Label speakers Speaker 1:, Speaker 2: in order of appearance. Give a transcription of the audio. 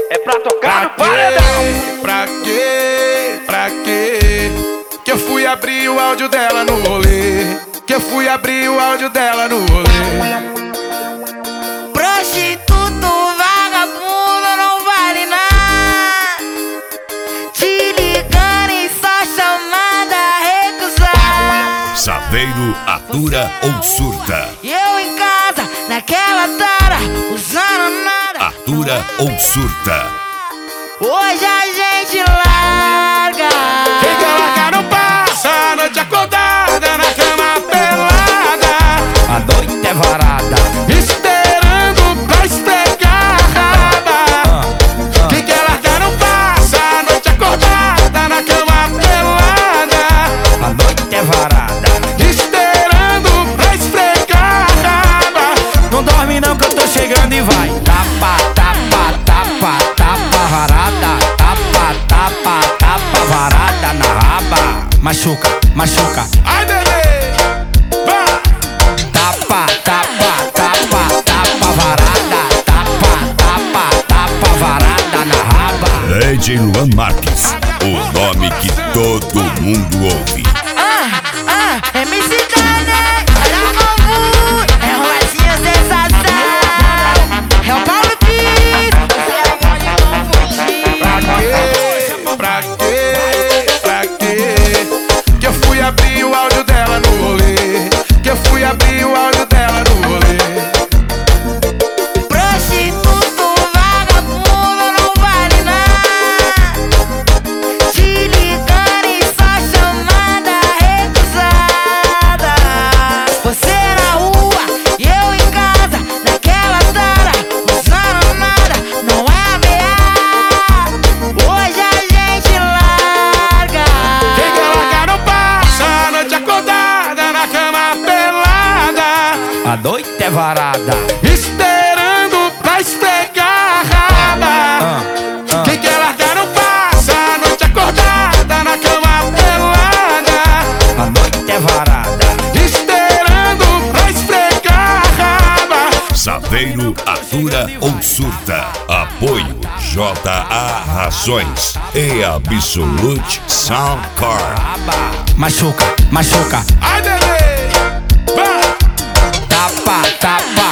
Speaker 1: É pra tocar no paredão.
Speaker 2: Pra quê? Que eu fui abrir o áudio dela no rolê. Que eu fui abrir o áudio dela no rolê.
Speaker 3: Prostituto, vagabundo, não vale nada. Te ligando e só chamada a recusar.
Speaker 4: Saveiro atura ou surta?
Speaker 3: E eu em casa, naquela tara, usando nada.
Speaker 4: Atura ou surta?
Speaker 3: Hoje a gente larga.
Speaker 2: Quem quer largar não passa a noite acordada na cama pelada.
Speaker 1: A noite é varada,
Speaker 2: Esperando pra esfregar a raba. Quem quer largar não passa a noite acordada na cama pelada.
Speaker 1: a noite é varada.
Speaker 2: Esperando pra esfregar a raba.
Speaker 1: Não dorme não que eu tô chegando e vai. Tapa, tapa, tapa, tapa varada. Tapa, tapa, tapa varada na raba. Machuca, machuca.
Speaker 2: Ai, bebê, vai!
Speaker 1: Tapa, tapa, tapa, tapa varada. Tapa, tapa, tapa varada na raba.
Speaker 4: DJ Luan Marques, o nome que todo mundo ouve.
Speaker 3: MC Dane, olha novo. É um latinho sensação. É o Paulo Pires.
Speaker 2: Pra quê? Que eu fui abrir o áudio dela no rolê. Que eu fui abrir o áudio dela no rolê.
Speaker 3: Prostituto, vagabundo, não vale nada. Te ligando e só chamada recusada. Você na rua e eu em casa, naquela tara, usando nada, não é ameaça. Hoje a gente larga.
Speaker 2: Quem quer largar não passa a noite acordada na cama pelada.
Speaker 1: A noite é varada.
Speaker 2: Esperando pra esfregar a raba. Quem quer largar não passa a noite acordada na cama pelada.
Speaker 1: A noite é varada.
Speaker 2: Esperando pra esfregar a raba.
Speaker 4: Saveiro atura ou surta? Apoio JA Rações e Absolute Sound Car.
Speaker 1: Raba. Machuca, machuca.
Speaker 2: Ai, bebê, vai!
Speaker 1: Tapa, tapa,